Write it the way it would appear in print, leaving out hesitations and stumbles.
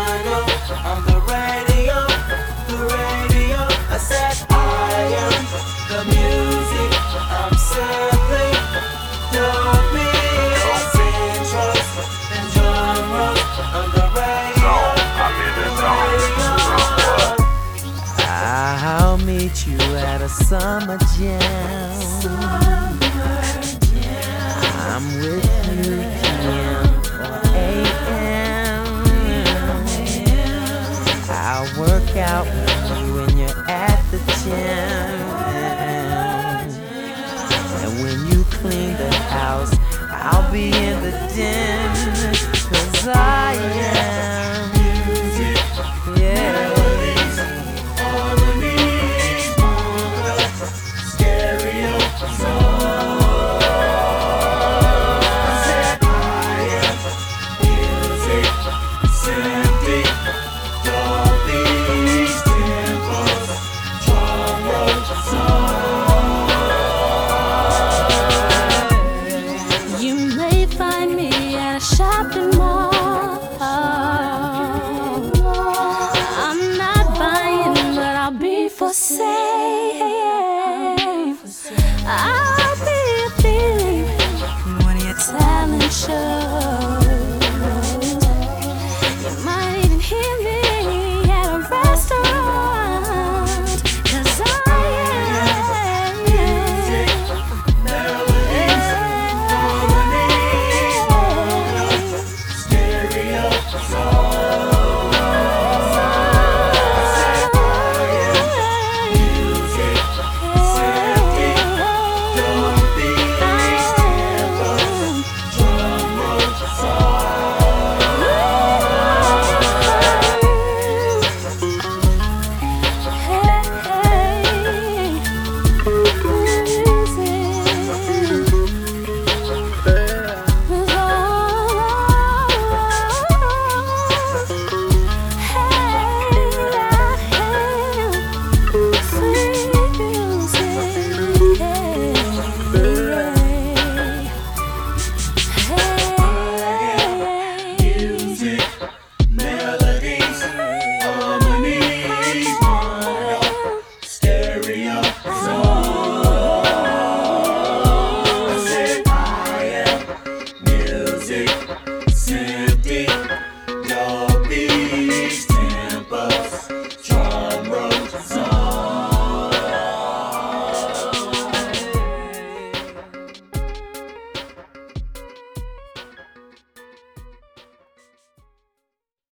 vinyl, I'm the radio, I said I am the music, I'm simply dope beats, intros and genres, I'm the radio, I'll meet you at a summer jam. I'm with you PM or AM. I'll work out with you when you're at the gym. And when you clean the house, I'll be in the den. 'Cause I am music, yeah. You may find me at a shopping mall. I'm not buying, but I'll be for sale. I'll be a thing when your talent shows. You might even hear me